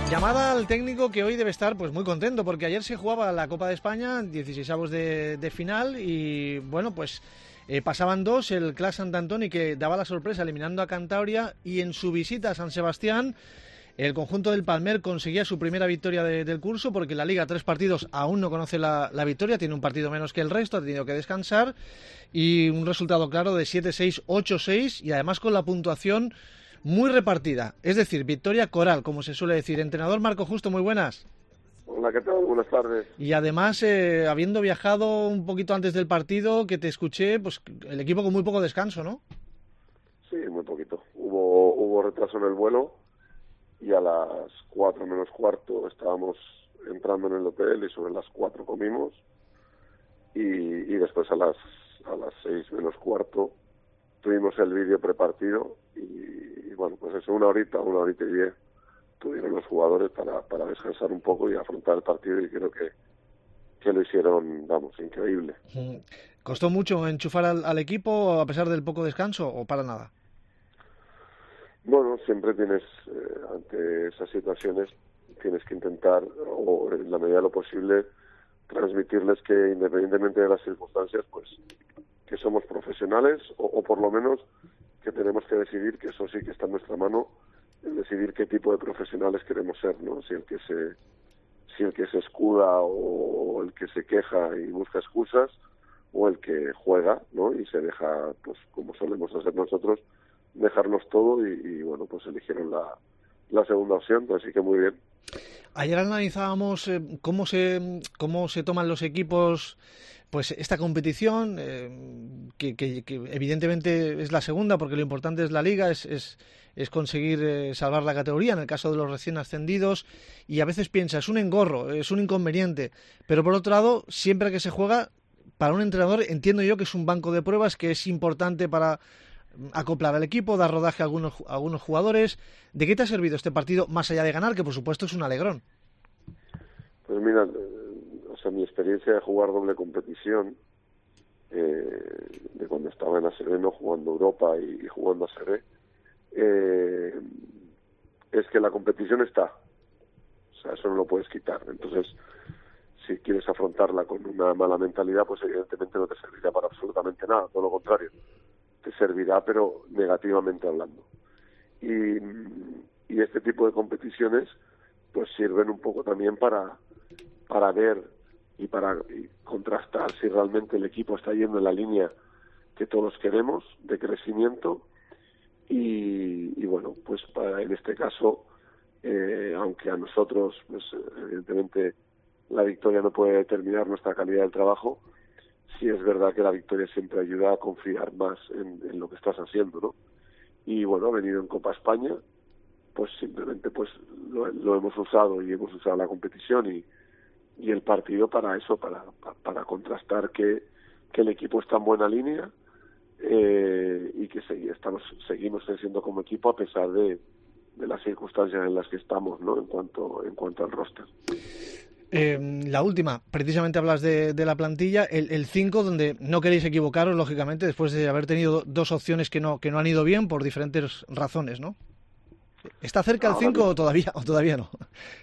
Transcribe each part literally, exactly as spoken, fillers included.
Llamada al técnico que hoy debe estar pues muy contento porque ayer se jugaba la Copa de España, dieciseisavos de, de final y bueno pues eh, pasaban dos, el Clas Sant Antoni que daba la sorpresa eliminando a Cantabria y en su visita a San Sebastián el conjunto del Palmer conseguía su primera victoria de, del curso porque la Liga tres partidos aún no conoce la, la victoria, tiene un partido menos que el resto, ha tenido que descansar y un resultado claro de siete seis, ocho seis y además con la puntuación muy repartida, es decir, victoria coral, como se suele decir. Entrenador Marco Justo, muy buenas. Hola, ¿qué tal? Buenas tardes. Y además, eh, habiendo viajado un poquito antes del partido, que te escuché, pues el equipo con muy poco descanso, ¿no? Sí, muy poquito. Hubo hubo retraso en el vuelo y a las cuatro menos cuarto estábamos entrando en el hotel y sobre las cuatro comimos y, y después a las a las seis menos cuarto tuvimos el vídeo prepartido y, y bueno, pues eso, una horita, una horita y diez tuvieron los jugadores para, para descansar un poco y afrontar el partido y creo que, que lo hicieron, vamos, increíble. ¿Costó mucho enchufar al, al equipo a pesar del poco descanso o para nada? Bueno, siempre tienes, eh, ante esas situaciones, tienes que intentar, o en la medida de lo posible, transmitirles que independientemente de las circunstancias, pues que somos profesionales o, o por lo menos que tenemos que decidir, que eso sí que está en nuestra mano, en decidir qué tipo de profesionales queremos ser, ¿no? Si el que se si el que se escuda o el que se queja y busca excusas o el que juega, ¿no? Y se deja, pues como solemos hacer nosotros, dejarnos todo y, y bueno, pues eligieron la, la segunda opción, así que muy bien. Ayer analizábamos eh, cómo se cómo se toman los equipos pues esta competición, eh, que, que, que evidentemente es la segunda porque lo importante es la Liga, es, es, es conseguir eh, salvar la categoría en el caso de los recién ascendidos y a veces piensa, es un engorro, es un inconveniente, pero por otro lado, siempre que se juega, para un entrenador entiendo yo que es un banco de pruebas que es importante para acoplar al equipo, dar rodaje a algunos, a algunos jugadores. ¿De qué te ha servido este partido más allá de ganar, que por supuesto es un alegrón? Pues mira, o sea, mi experiencia de jugar doble competición, eh, de cuando estaba en A C B, no jugando Europa y, y jugando A C B, eh, es que la competición está, o sea, eso no lo puedes quitar. Entonces, si quieres afrontarla con una mala mentalidad, pues evidentemente no te servirá para absolutamente nada, todo lo contrario, te servirá pero negativamente hablando. Y, y este tipo de competiciones pues sirven un poco también para para ver y para y contrastar si realmente el equipo está yendo en la línea que todos queremos de crecimiento y, y bueno, pues para, en este caso, eh, aunque a nosotros pues evidentemente la victoria no puede determinar nuestra calidad del trabajo, sí es verdad que la victoria siempre ayuda a confiar más en, en lo que estás haciendo, ¿no? Y bueno, ha venido en Copa España, pues simplemente pues lo, lo hemos usado y hemos usado la competición y, y el partido para eso, para, para, para contrastar que, que el equipo está en buena línea eh, y que segui, estamos, seguimos creciendo como equipo a pesar de, de las circunstancias en las que estamos, ¿no? En cuanto, en cuanto al roster. Eh, la última, precisamente hablas de, de la plantilla, el cinco, donde no queréis equivocaros, lógicamente, después de haber tenido dos opciones que no que no han ido bien por diferentes razones, ¿no? ¿Está cerca el cinco o todavía, o todavía no?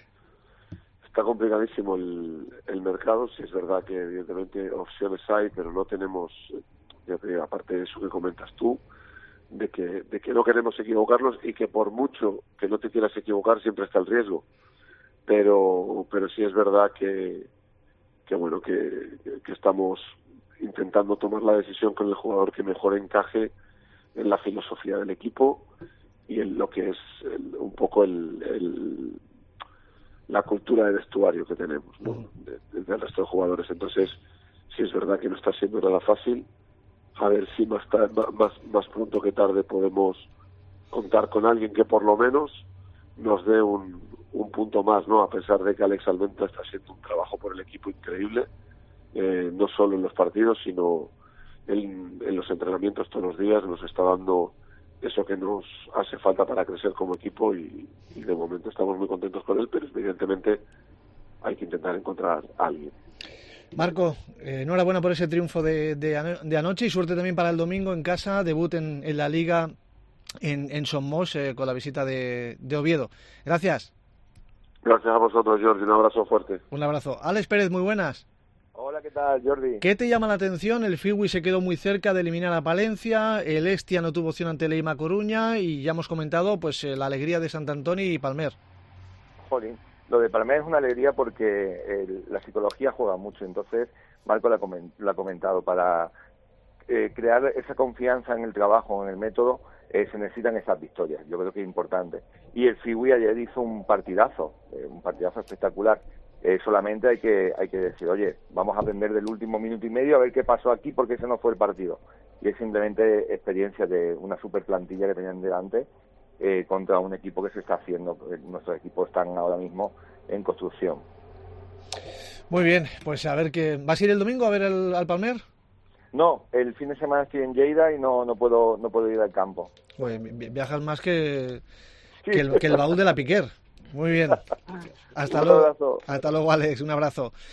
Está complicadísimo el, el mercado, sí es verdad que evidentemente opciones hay, pero no tenemos, ya te digo, aparte de eso que comentas tú, de que, de que no queremos equivocarnos y que por mucho que no te quieras equivocar siempre está el riesgo. pero pero sí es verdad que que bueno que, que estamos intentando tomar la decisión con el jugador que mejor encaje en la filosofía del equipo y en lo que es el, un poco el, el la cultura de vestuario que tenemos, ¿no? De, de, del resto de jugadores. Entonces sí es verdad que no está siendo nada fácil. A ver si más tarde, más más pronto que tarde podemos contar con alguien que por lo menos nos dé un, un punto más, ¿no? A pesar de que Alex Almenta está haciendo un trabajo por el equipo increíble, eh, no solo en los partidos, sino en, en los entrenamientos todos los días, nos está dando eso que nos hace falta para crecer como equipo y, y de momento estamos muy contentos con él, pero evidentemente hay que intentar encontrar a alguien. Marco, eh, enhorabuena por ese triunfo de, de, ano- de anoche y suerte también para el domingo en casa, debut en, en la Liga en, en Somos eh, con la visita de, de Oviedo. Gracias. Gracias a vosotros, Jordi. Un abrazo fuerte. Un abrazo. Alex Pérez, muy buenas. Hola, ¿qué tal, Jordi? ¿Qué te llama la atención? El Fiwi se quedó muy cerca de eliminar a Palencia, el Estia no tuvo opción ante el Eima Coruña y ya hemos comentado pues la alegría de Sant Antoni y Palmer. Jolín, lo de Palmer es una alegría porque el, la psicología juega mucho, entonces Marco lo ha, coment, lo ha comentado, para eh, crear esa confianza en el trabajo, en el método, eh, se necesitan esas victorias, yo creo que es importante. Y el Fiwi ayer hizo un partidazo, eh, un partidazo espectacular. Eh, solamente hay que hay que decir, oye, vamos a aprender del último minuto y medio a ver qué pasó aquí, porque ese no fue el partido. Y es simplemente experiencia de una super plantilla que tenían delante eh, contra un equipo que se está haciendo. Nuestros equipos están ahora mismo en construcción. Muy bien, pues a ver qué... ¿Vas a ir el domingo a ver el, al Palmer? No, el fin de semana estoy en Lleida y no no puedo no puedo ir al campo. Pues viajas más que, sí. que, el, que el baúl de la Piquer. Muy bien. Hasta luego. Hasta luego, Alex. Un abrazo.